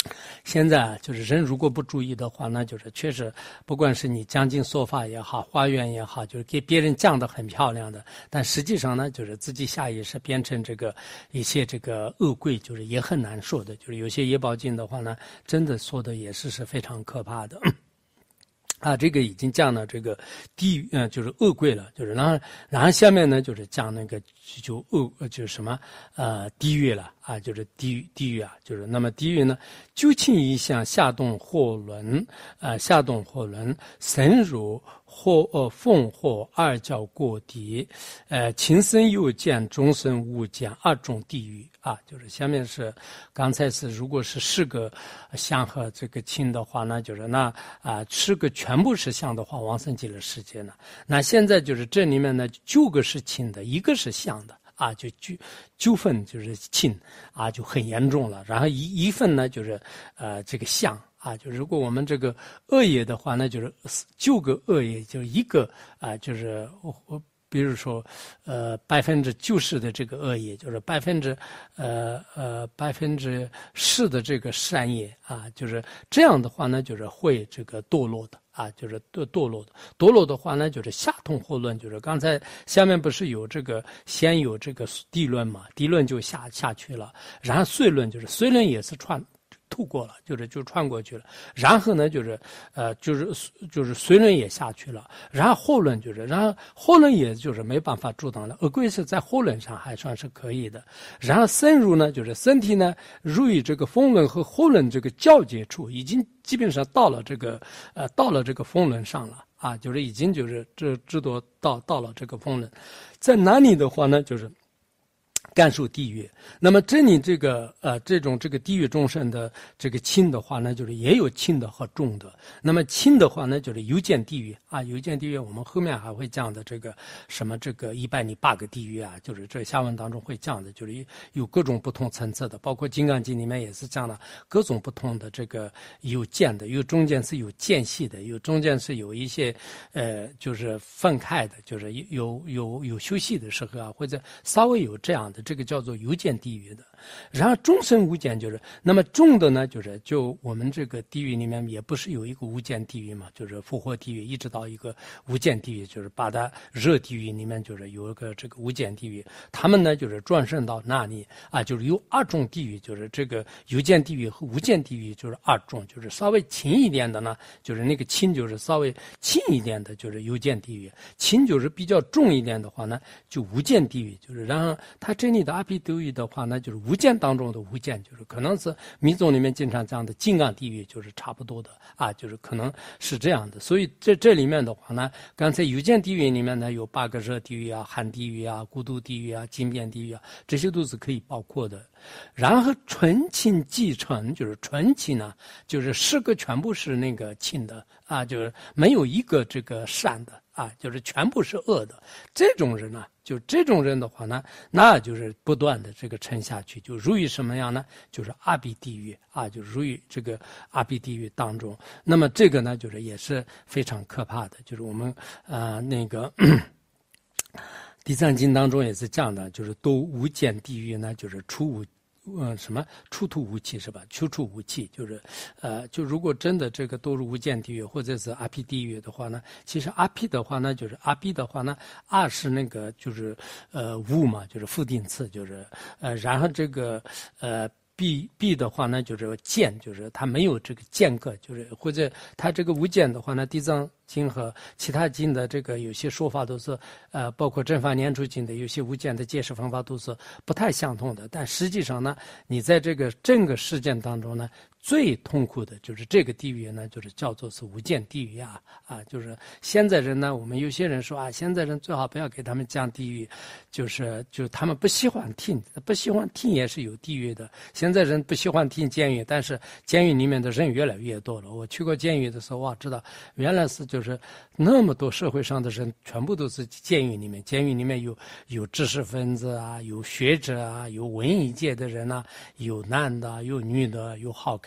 现在就是人如果不注意的话，那就是确实，不管是你将近说法也好，花园也好，就是给别人讲得很漂亮的，但实际上呢，就是自己下意识变成这个一些这个恶鬼，就是也很难说的。就是有些业报经的话呢，真的说的也是是非常可怕的。啊，这个已经讲了这个地狱，嗯、呃，就是恶鬼了，就是然后然后下面呢就是讲那个就恶就是什么呃地狱了啊，就是地狱地狱啊，就是那么地狱呢，究竟一向下动火轮，呃下动火轮深入或呃风火二角过地，呃轻生有见，中生无见二种地狱。啊，就是下面是，刚才是如果是四个相和这个轻的话，那就是那啊四个全部是相的话，往生极乐世界呢。那现在就是这里面呢九个是轻的，一个是相的啊，就九九分就是轻啊，就很严重了。然后一一份呢就是呃这个相啊，就如果我们这个恶业的话，那就是九个恶业，就是一个啊就是我。比如说，呃，百分之九十的这个恶业，就是百分之，呃呃百分之十的这个善业啊，就是这样的话呢，就是会这个堕落的啊，就是堕堕落的。堕落的话呢，就是下通火轮，就是刚才下面不是有这个先有这个地轮嘛，地轮就下下去了，然后碎轮就是碎轮也是穿。透过了，就是就穿过去了，然后呢，就是呃，就是就是随轮也下去了，然后后轮就是，然后后轮也就是没办法阻挡了，恶鬼是在后轮上还算是可以的，然后深入呢，就是身体呢入于这个风轮和后轮这个交接处，已经基本上到了这个呃到了这个风轮上了啊，就是已经就是这这多到到了这个风轮，在哪里的话呢，就是。感受地狱，那么这里这个呃这种这个地狱众生的这个轻的话呢，就是也有轻的和重的。那么轻的话呢，就是有见地狱啊，有见地狱，我们后面还会讲的这个什么这个一百零八个地狱啊，就是这下文当中会讲的，就是有各种不同层次的，包括《金刚经》里面也是讲了各种不同的这个有见的，有中间是有间隙的，有中间是有一些呃就是分开的，就是有有有休息的时候啊，或者稍微有这样的。这个叫做有见地狱的，然后众生无间就是那么重的呢，就是就我们这个地狱里面也不是有一个无间地狱嘛，就是复活地狱一直到一个无间地狱，就是把它热地狱里面就是有一个这个无间地狱，他们呢就是转生到那里啊，就是有二种地狱，就是这个有间地狱和无间地狱就是二种，就是稍微轻一点的呢，就是那个轻就是稍微轻一点的，就是有间地狱，轻就是比较重一点的话呢，就无间地狱，就是然后它这里的阿毗地狱的话呢，就是无间当中的无间，就是可能是密宗里面经常讲的金刚地狱，就是差不多的啊，就是可能是这样的。所以这这里面的话呢，刚才有间地狱里面呢有八个热地狱啊、寒地狱啊、孤独地狱啊、金变地狱啊，这些都是可以包括的。然后纯清继承就是纯清呢，就是十个全部是那个清的啊，就是没有一个这个善的啊，就是全部是恶的。这种人呢，就这种人的话呢，那就是不断的这个沉下去，就入于什么样呢？就是阿鼻地狱啊，就入于这个阿鼻地狱当中。那么这个呢，就是也是非常可怕的，就是我们啊、呃、那个。第三经当中也是讲的，就是都无间地狱呢，就是出无，呃，什么出土无气是吧？出处无气，就是，呃，就如果真的这个都是无间地狱或者是阿毗地狱的话呢，其实阿毗的话呢，就是阿毗的话呢，阿是那个就是呃无嘛，就是负定词，就是呃，然后这个呃。必必的话呢，就是间，就是它没有这个间隔，就是或者它这个无间的话呢，地藏经和其他经的这个有些说法都是，呃，包括正法念处经的有些无间的解释方法都是不太相同的。但实际上呢，你在这个整个事件当中呢，最痛苦的就是这个地狱呢，就是叫做是无间地狱啊啊！就是现在人呢，我们有些人说啊，现在人最好不要给他们讲地狱，就是就他们不喜欢听，不喜欢听也是有地狱的。现在人不喜欢听监狱，但是监狱里面的人越来越多了。我去过监狱的时候，哇，知道原来是就是那么多社会上的人，全部都是监狱里面。监狱里面有有知识分子啊，有学者啊，有文艺界的人啊，有男的，有女的，有好看。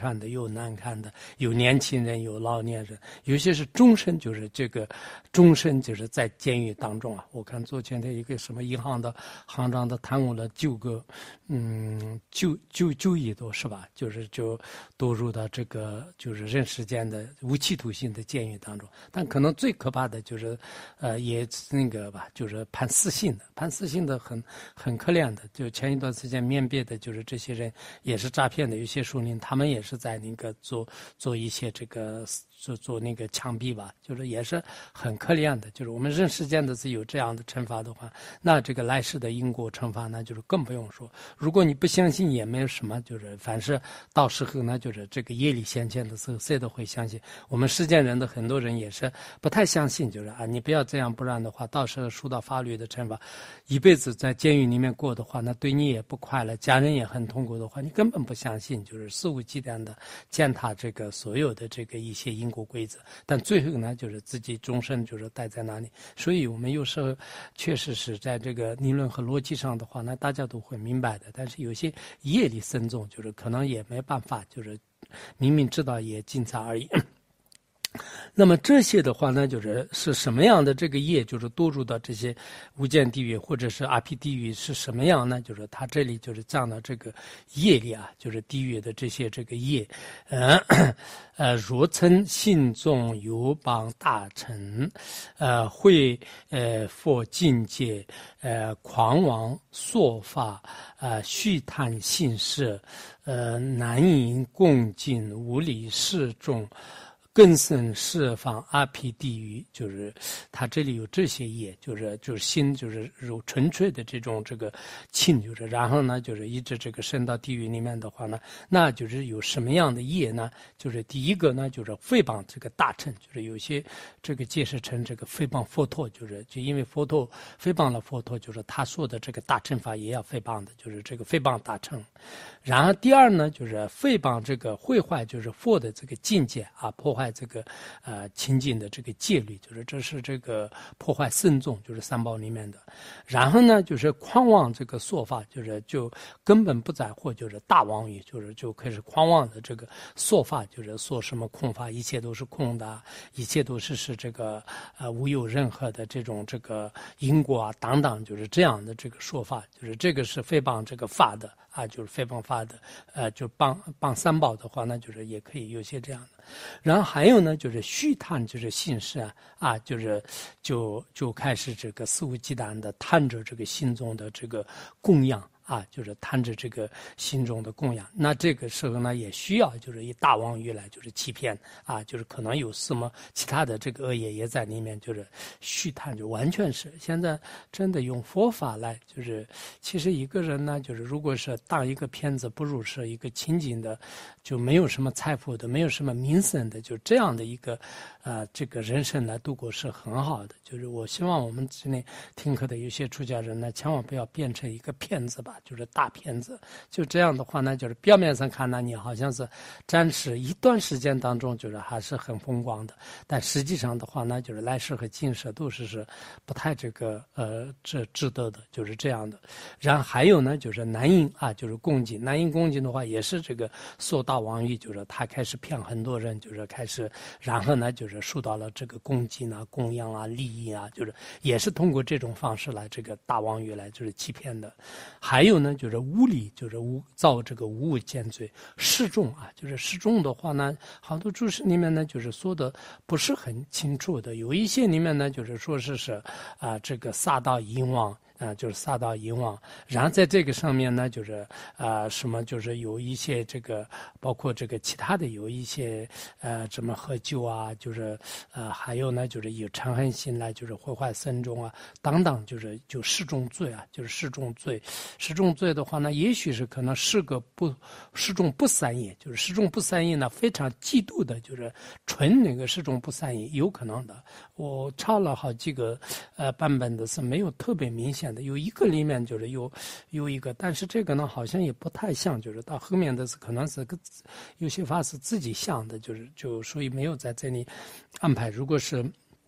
看的，有难看的，有年轻人，有老年人，有些是终身，就是这个终身就是在监狱当中啊。我看昨天的一个什么银行的行长的贪污了九个，嗯，九九九亿多是吧？就是就都入到这个就是人世间的无期徒刑的监狱当中。但可能最可怕的就是，呃，也那个吧，就是判死刑的，判死刑的很很可怜的。就前一段时间缅甸的，就是这些人也是诈骗的，有些树林他们也是在那个做做一些这个做做那个枪毙吧，就是也是很可怜的。就是我们人世间的是有这样的惩罚的话，那这个来世的因果惩罚那就是更不用说。如果你不相信也没有什么，就是凡是到时候呢，就是这个业力现前的时候，谁都会相信。我们世间人的很多人也是不太相信，就是啊，你不要这样，不然的话，到时候受到法律的惩罚，一辈子在监狱里面过的话，那对你也不快乐，家人也很痛苦的话，你根本不相信，就是肆无忌惮的践踏这个所有的这个一些因果规则，但最后呢，就是自己终身就是待在那里。所以我们有时候确实是在这个理论和逻辑上的话，那大家都会明白的，但是有些业力深重，就是可能也没办法，就是明明知道也尽差而已。那么这些的话呢，就是是什么样的这个业，就是堕入到这些无间地狱或者是阿毗地狱是什么样呢？就是他这里就是讲的这个业力啊，就是地狱的这些这个业，呃呃，若曾信众友邦大臣，呃会呃佛境界，呃狂妄说法，呃虚谈信事，呃难引恭敬无理示众。更深释放阿毗地狱，就是它这里有这些业，就是就是心就是有纯粹的这种这个情，就是然后呢就是一直这个升到地狱里面的话呢，那就是有什么样的业呢？就是第一个呢就是诽谤这个大乘，就是有些这个解释成这个诽谤佛陀，就是就因为佛陀诽谤了佛陀，就是他说的这个大乘法也要诽谤的，就是这个诽谤大乘。然后第二呢就是诽谤这个毁坏就是佛的这个境界啊，破坏这个呃清净的这个戒律，就是这是这个破坏僧众，就是三宝里面的。然后呢就是狂妄这个说法，就是就根本不在乎，就是大妄语，就是就开始狂妄的这个说法，就是说什么空法，一切都是空的，一切都是是这个呃无有任何的这种这个因果啊等等，就是这样的这个说法，就是这个是诽谤这个法的啊，就是诽谤法的，呃，就帮帮三宝的话，那就是也可以有些这样的。然后还有呢，就是虚谈，就是信事啊，啊，就是就就开始这个肆无忌惮的贪着这个心中的这个供养。啊，就是贪着这个心中的供养，那这个时候呢，也需要就是以大妄语来就是欺骗啊，就是可能有什么其他的这个恶业也在里面，就是虚贪，就完全是现在真的用佛法来，就是其实一个人呢，就是如果是当一个骗子，不如是一个清净的，就没有什么财富的，没有什么名声的，就这样的一个呃这个人生来度过是很好的。就是我希望我们之内听课的有些出家人呢，千万不要变成一个骗子吧。就是大骗子，就这样的话呢，就是表面上看呢，你好像是暂时一段时间当中，就是还是很风光的，但实际上的话呢，就是来世和今世都是是不太这个呃这值得的，就是这样的。然后还有呢，就是南印啊，就是恭敬，南印恭敬的话也是这个受大王欲，就是他开始骗很多人，就是开始，然后呢，就是受到了这个恭敬啊、供养啊、利益啊，就是也是通过这种方式来这个大王欲来就是欺骗的。还有呢，就是无理，就是无造这个无物见罪，示众啊，就是示众的话呢，好多注释里面呢，就是说的不是很清楚的，有一些里面呢，就是说是是啊、呃，这个撒到淫妄。啊、呃，就是撒到淫妄，然后在这个上面呢，就是啊、呃，什么就是有一些这个，包括这个其他的有一些呃，什么喝酒啊，就是呃，还有呢，就是有嗔恨心来，就是毁坏僧众啊，等等，就是就示众罪啊，就是示众罪，示众罪的话呢，也许是可能是个不示众不三业，就是示众不三业呢，非常嫉妒的，就是纯那个示众不三业，有可能的。我查了好几个呃版本的是没有特别明显的，有一个里面就是有有一个，但是这个呢好像也不太像，就是到后面的是可能是个有些法是自己想的，就是就所以没有在这里安排。如果是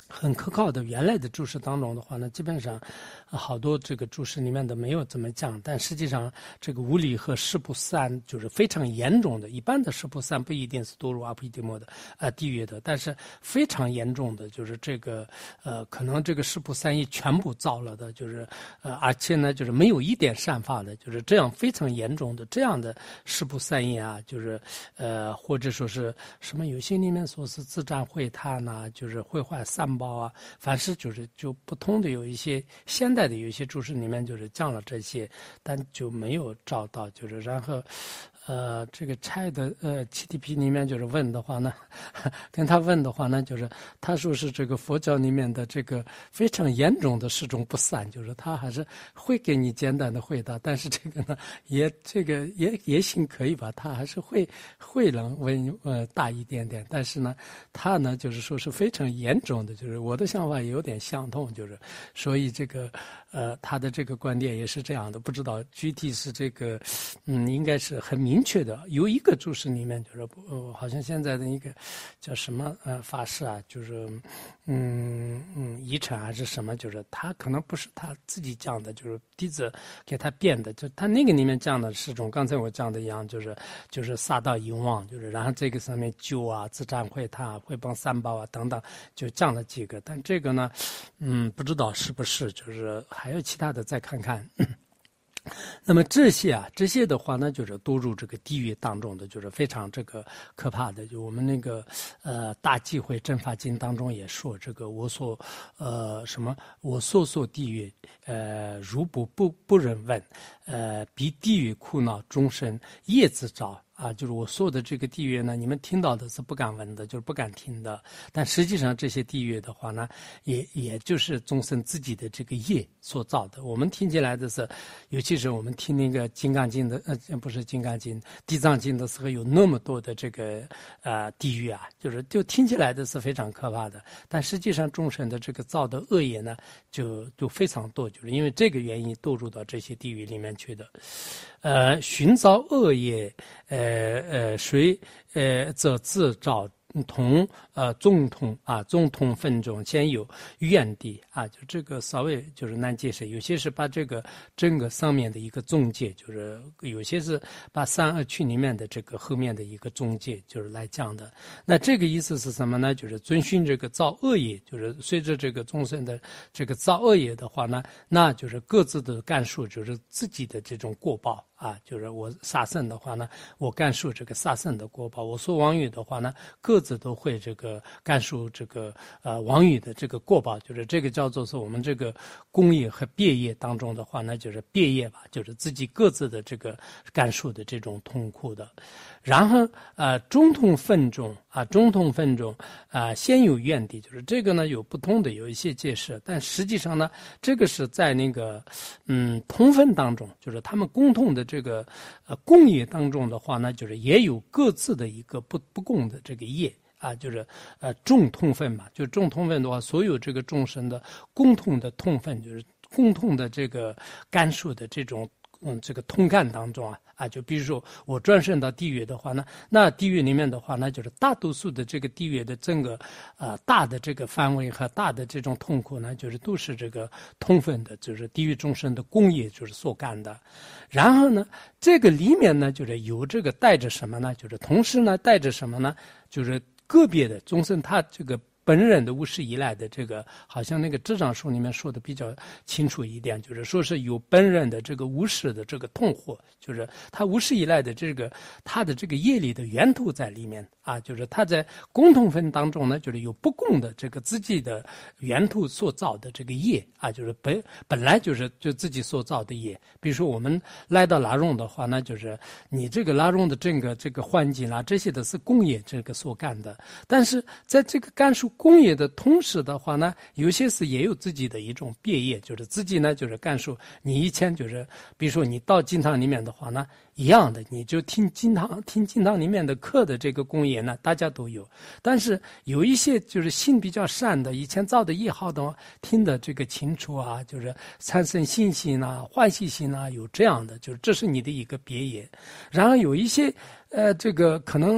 很可靠的原来的注释当中的话呢，基本上、呃、好多这个注释里面都没有这么讲，但实际上这个无理和事不散就是非常严重的，一般的事不散不一定是堕入阿毗提摩的呃地狱的，但是非常严重的就是这个呃可能这个事不散业全部造了的，就是呃而且呢就是没有一点善法的，就是这样非常严重的这样的事不散业啊，就是呃或者说是什么有些里面说是自占秽贪呐，就是毁坏三宝啊，凡是就是就不同的有一些现代的有一些注释里面就是讲了这些，但就没有找到，就是然后呃这个拆的呃 七T P 里面就是问的话呢，跟他问的话呢，就是他说是这个佛教里面的这个非常严重的事中不散，就是他还是会给你简单的回答，但是这个呢也这个也也行可以吧，他还是会会能问呃大一点点，但是呢他呢就是说是非常严重的，就是我的想法也有点相同，就是所以这个呃他的这个观点也是这样的，不知道具体是这个嗯应该是很明确的，有一个注释里面就是呃好像现在的一个叫什么呃法师啊，就是嗯嗯遗产还是什么，就是他可能不是他自己讲的，就是弟子给他编的，就他那个里面讲的是种刚才我讲的一样，就是就是杀盗淫妄，就是然后这个上面酒啊、自占秽贪啊、毁谤三宝啊等等，就讲了几个，但这个呢，嗯，不知道是不是，就是还有其他的再看看。那么这些啊，这些的话呢，就是堕入这个地狱当中的，就是非常这个可怕的。就我们那个呃《大忌讳正法经》当中也说，这个我所呃什么我所所地狱，呃如不不不忍问，呃彼地狱苦恼终生业自招。啊，就是我说的这个地狱呢，你们听到的是不敢闻的，就是不敢听的。但实际上这些地狱的话呢，也也就是众生自己的这个业所造的。我们听起来的是，尤其是我们听那个《金刚经》的，呃，不是《金刚经》，《地藏经》的时候，有那么多的这个呃地狱啊，就是就听起来的是非常可怕的。但实际上众生的这个造的恶业呢，就就非常多，就是因为这个原因堕入到这些地狱里面去的。呃，寻找恶业，呃呃，谁呃则自找同呃总统啊，总统分中先有怨地啊，就这个稍微就是难解释，有些是把这个整个上面的一个中介，就是有些是把三恶趣里面的这个后面的一个中介就是来讲的。那这个意思是什么呢？就是遵循这个造恶业，就是随着这个众生的这个造恶业的话呢，那就是各自的干数，就是自己的这种过报。啊，就是我杀生的话呢，我干受这个杀生的果报；我说妄语的话呢，各自都会这个干受这个呃妄语的这个果报。就是这个叫做是我们这个功业和别业当中的话呢，就是别业吧，就是自己各自的这个干受的这种痛苦的。然后呃中痛分中啊，中痛分中啊，先有怨地，就是这个呢有不同的有一些解释，但实际上呢，这个是在那个嗯同分当中，就是他们共同的这个呃共业当中的话呢，就是也有各自的一个不不共的这个业。啊，就是呃众痛分嘛，就众痛分的话，所有这个众生的共同的痛分，就是共同的这个干涉的这种嗯这个通感当中啊啊，就比如说我转生到地狱的话呢，那地狱里面的话呢，就是大多数的这个地狱的整个呃大的这个范围和大的这种痛苦呢，就是都是这个通分的，就是地狱众生的功业就是所干的。然后呢，这个里面呢，就是有这个带着什么呢？就是同时呢带着什么呢？就是个别的众生他这个本人的无始以来的这个，好像那个智障书里面说的比较清楚一点，就是说是有本人的这个无始的这个痛苦，就是他无始以来的这个他的这个业力的源头在里面啊，就是他在共同分当中呢，就是有不共的这个自己的源头所造的这个业啊，就是本本来就是就自己所造的业。比如说我们来到拉荣的话呢，就是你这个拉荣的整个这个环境啊，这些都是工业这个所干的，但是在这个干涉工业的同时的话呢，有些是也有自己的一种别业，就是自己呢就是干涉你以前就是比如说你到经堂里面的话呢，一样的，你就听经堂听经堂里面的课的这个功业呢，大家都有。但是有一些就是心比较善的，以前造的业好的，听的这个清楚啊，就是产生信心啊、欢喜心啊，有这样的，就是这是你的一个别业。然后有一些呃，这个可能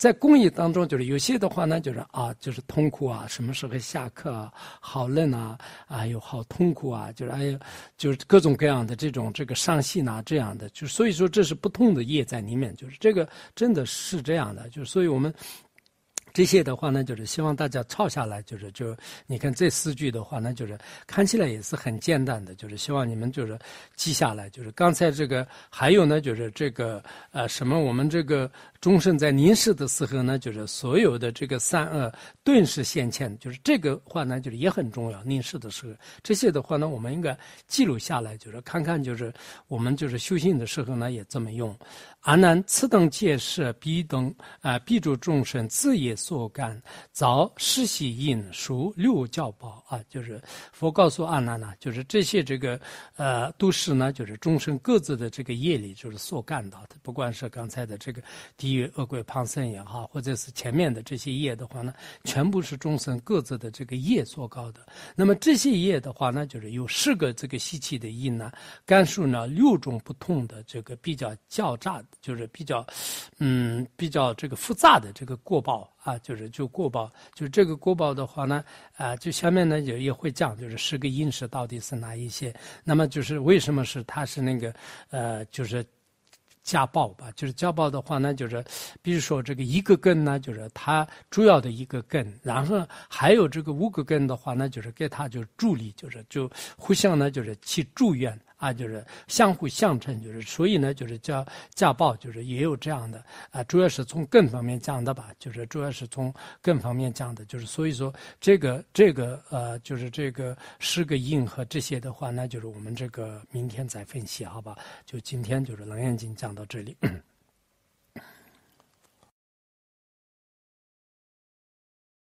在公益当中，就是有些的话呢，就是啊，就是痛苦啊，什么时候下课啊，好冷啊，哎呦，好痛苦啊，就是哎呦，就是各种各样的这种这个伤心啊，这样的，就所以说这是不同的业在里面，就是这个真的是这样的，就是所以我们。这些的话呢，就是希望大家抄下来，就是就你看这四句的话呢，就是看起来也是很简单的，就是希望你们就是记下来。就是刚才这个还有呢，就是这个呃什么，我们这个众生在凝视的时候呢，就是所有的这个三恶顿时现前，就是这个话呢，就是也很重要。凝视的时候，这些的话呢，我们应该记录下来，就是看看，就是我们就是修行的时候呢，也这么用。阿难，此等戒是彼等啊，彼诸众生自业所感，遭世习因属六教报啊，就是佛告诉阿难呢，就是这些这个呃都是呢，就是众生各自的这个业力，就是所感到的，不管是刚才的这个地狱恶鬼旁生也好，或者是前面的这些业的话呢，全部是众生各自的这个业所搞的。那么这些业的话呢，就是有十个这个习气的因呢，感受呢六种不同的这个比较较诈的。就是比较，嗯，比较这个复杂的这个果报啊，就是就果报，就是这个果报的话呢，啊，就下面呢也也会讲，就是十个因是到底是哪一些。那么就是为什么是它是那个呃，就是家暴吧？就是家暴的话呢，就是比如说这个一个根呢，就是它主要的一个根，然后还有这个五个根的话呢，就是给它就助力，就是就互相呢就是去助愿。啊，就是相互相成，就是所以呢，就是叫家暴，就是也有这样的啊，主要是从根方面讲的吧，就是主要是从根方面讲的，就是所以说这个这个呃，就是这个十个因和这些的话，那就是我们这个明天再分析，好吧？就今天就是《楞严经》讲到这里。